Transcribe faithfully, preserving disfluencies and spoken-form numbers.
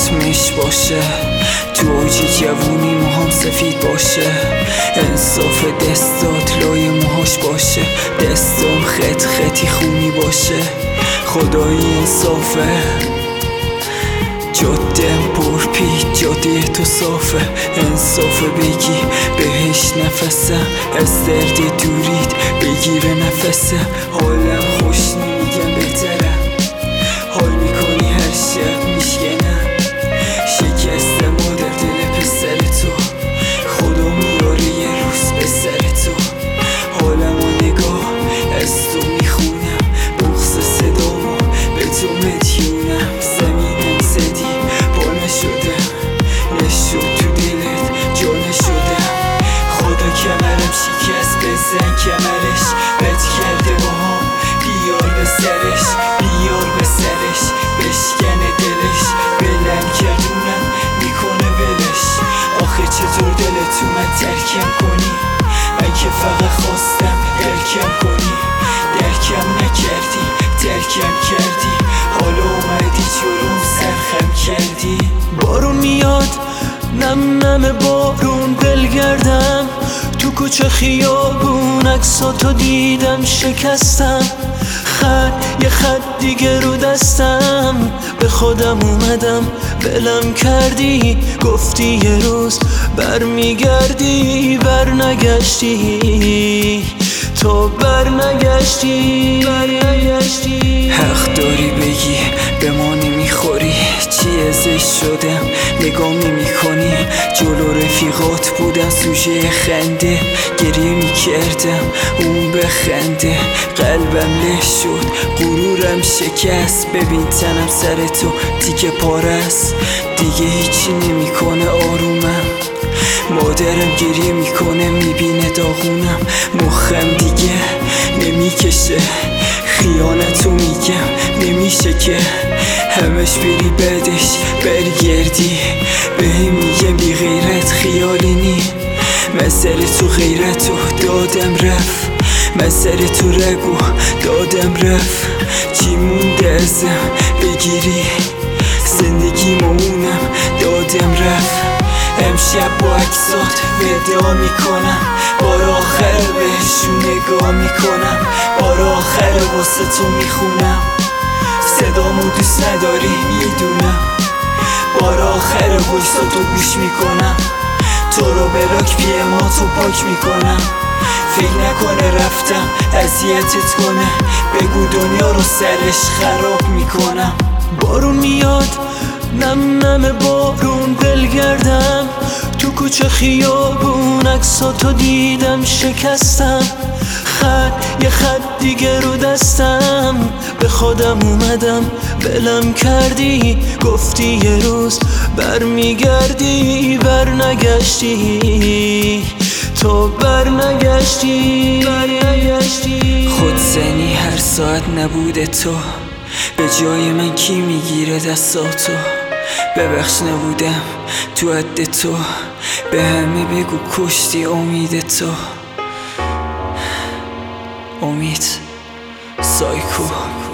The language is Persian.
ختمش باشه، تو اوج جوونی موهام سفید باشه، انصاف دستات لای موهاش باشه، دستام خط خطی خونی باشه، خدایی انصافه، جادم پر پیچ جاده تو صافه، انصافه بگی بهش نفسم، از درد دورید بگیره نفسم، حالم خوش نمیگم بهترم، حال میکنی هر شب میشکنم، شکستم و در دل پسر تو، خدا میاره یه روز به سر تو، حالم و نگاه از تو میخونم، بغض صدامو به تو مدیونم، زمینم زدی پا نشدم، نشد تو دلت جا نشدم، خدا کمرم شکست بزن کمرش، بد کرده با هم بیار به سرش، بیار به سرش بشکنه دلش، بلم کردونم میکنه ولش، آخه چطور دلت اومد ترکم کنی، من که فقط خواستم درکم کنی، درکم نکردی ترکم کردی، حالا اومدی جلوم سرخم کردی. بارون میاد نم نم بارون بلگردم، تو کوچه خیابون عکساتو دیدم شکستم، خط یه خط دیگه رو دستم، به خودم اومدم بلم کردی، گفتی یه روز برمیگردی، بر نگشتی تو بر نگشتی بر نگشتی. حق داری بگی به ما نمیخوری، چی ازش شدم نگام نمی کنی، جلو رفیقات بودن سوژه خنده، گریه میکردم اون بخنده، قلبم له شد غرورم شکست، ببین تنم سر تو تیکه پاره است، دیگه هیچی نمیکنه آرومم، مادرم گریه میکنه میبینه داغونم، مخم دیگه نمیکشه، خیانتو میگم نمیشه که همش بری بعدش برگردی، بهم میگم بی غیرت خیالی نی، من سر تو غیرتو دادم رفت، من سر تو رگو دادم رفت، چی مونده ازم بگیری، زندگی مونم دادم رفت، امشب با عکسات ودا میکنم، بار آخر بهشون نگاه میکنم، بار آخر واسه تو میخونم، صدامو دوست نداری میدونم، بار آخر واسه تو گوش میکنم، تو رو بلاک پی ما تو پاک میکنم، فکر نکنه رفتم اذیتت کنه، بگو دنیا رو سرش خراب میکنم. بارون میاد نم نم بارون بلگردم، تو کوچه خیابون عکساتو دیدم شکستم، خط یه خط دیگه رو دستم، به خودم اومدم بلم کردی، گفتی یه روز برمیگردی، بر نگشتی تو بر نگشتی بر نگشتی. خودزنی هر ساعت نبوده تو، به جای من کی میگیره دستاتو، ببخش نبودم تو حد تو، به همه بگو کشتی امید تو، امید سایکو.